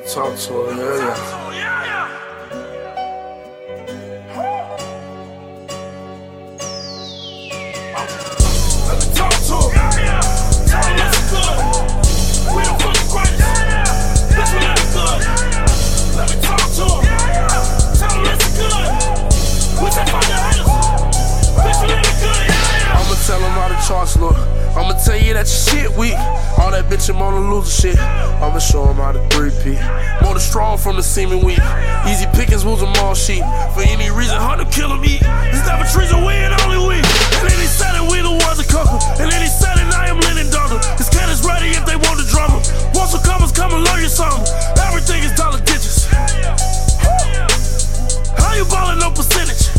Talk to her, yeah. Tell them how the charts look. I'ma tell you that your shit weak. All that bitch I'm on the loser shit. I'ma show them how to 3P. More the strong from the seeming weak. Easy pickings was a mall sheet. For any reason, hard to kill them eat. It's never treason, we ain't only we. And then he said it, we the ones that cook 'em. And then he said it, I am Lennon Duggar. His cannons ready if they want the drummer. Want some comers, come and learn you something. Everything is dollar digits. How you ballin' no percentage?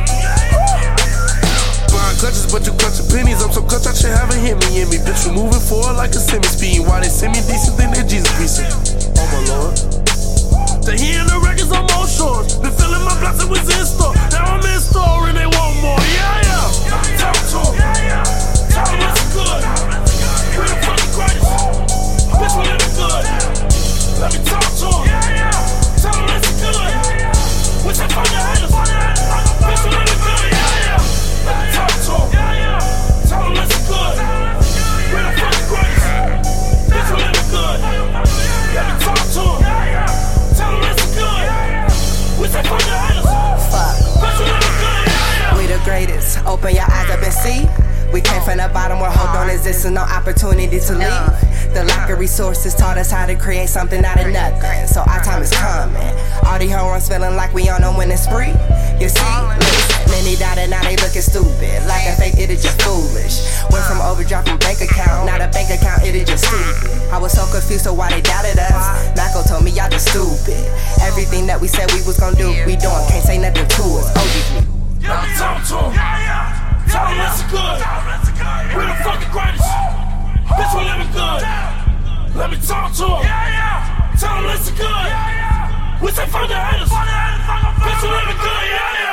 Clutches, but you clutch your pennies. I'm so clutch, that shit haven't hit me in me. Bitch, you moving forward like a semi speed. Why they send me decent, then they Jesus recent. Oh my lord. They hearing the records on more shores. Been feeling my blessing was in store. Now I'm in store and they want more. Yeah, yeah. Talk to them. Tell them it's good. We the fucking greatest. Bitch, we living good. Let me talk to them. Tell them it's good. What's that fucking haters? Bitch, we living good. Yeah, yeah. Let me talk to him. Tell him it's good. We're the fucking greatest. Bitch, we living good. Let me talk to him. Tell him it's good. We say fuck the haters. Fuck. Bitch, we living good. We the greatest. Open your eyes up and see. We came from the bottom where hope don't exist and no opportunity to leave. The lack of resources taught us how to create something out of nothing. So our time is coming. All these hoes feeling like we on a winning spree. You see, many doubted, now they looking stupid. Like a fake, it is just foolish. Went from overdraft from bank account, now the bank account, it is just stupid. I was so confused, so why they doubted us? Nako told me y'all just stupid. Everything that we said we was gonna do, we doing. Can't say nothing to us. OGG. Let me talk to him. Tell him it's good. We're the fucking greatest. Bitch, we living good. Let me talk to him. Tell him it's good. We say fuck the haters. Bitch, we living good. Yeah, yeah.